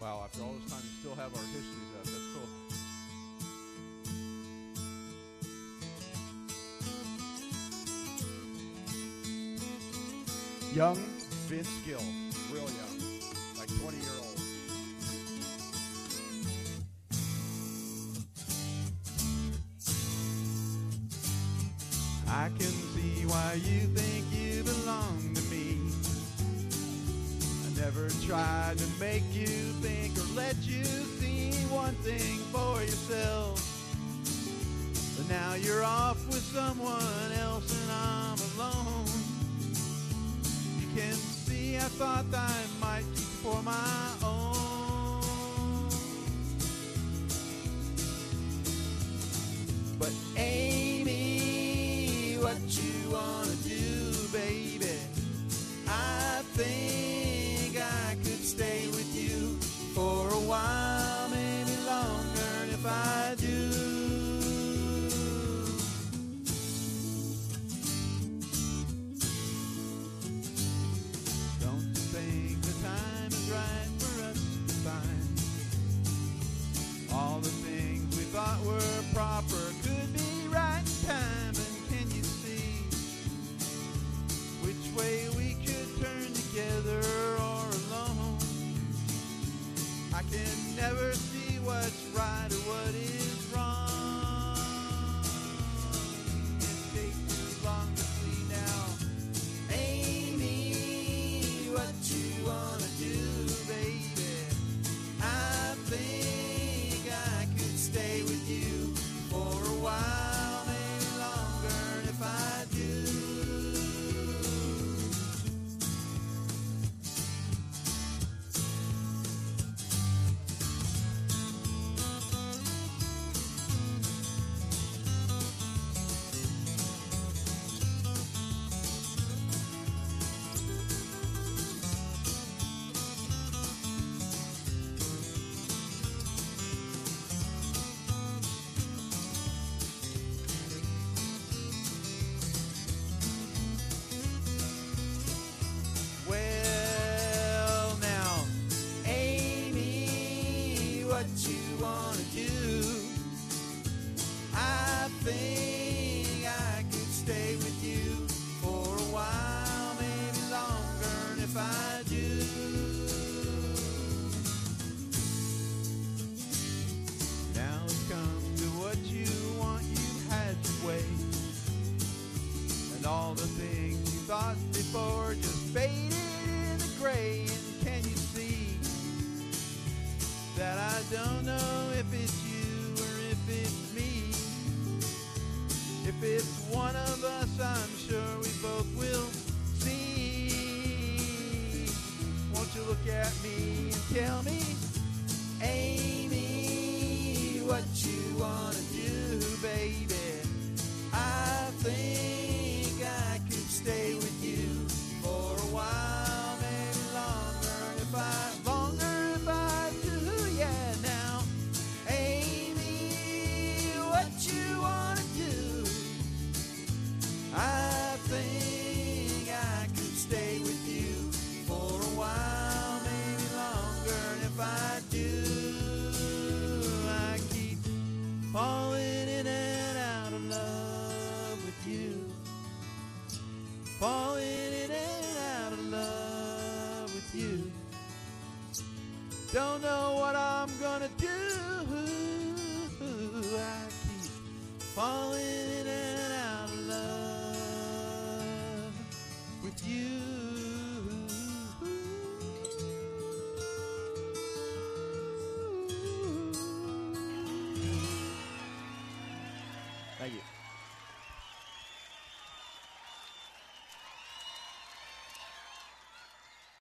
Wow, after all this time, you still have our histories up. That's cool. Young Vince Gill, real young, like 20-year-old. I can see why you think you belong to me. I never tried to make you think or let you see one thing for yourself. But now you're off with someone else and I'm alone. You can see I thought I might keep you for my own. But Amy, what you wanna do, baby? I think I could stay with you for a while, maybe longer. And if I do, don't you think the time is right for us to find all the things we thought were proper could be right in time? And can you see which way we could turn together or alone? I can never see what's right or what is wrong. It takes too long to see now. Amy, what you wanna do, baby? I think I could stay with you for a while, maybe longer. And if I do, well now, Amy, what you wanna do? I think I could stay with you for a while, maybe longer. And if I do, now it's come to what you want, you had your way. And all the things you thought before just faded in the gray. And can you see that I don't know if it's you or if it's me? If it's one of us, I'm sure we both will see. Won't you look at me and tell me, Amy, what you wanna do, baby? I think I could stay with you for a while, maybe longer. And if I do, yeah. Now, Amy, what you wanna do? I think I could stay with you for a while, maybe longer. And if I do, I keep falling in and out of love with you. Falling in and out of love with you. Don't know what I'm gonna do. I keep falling in and out of love with you. Thank you.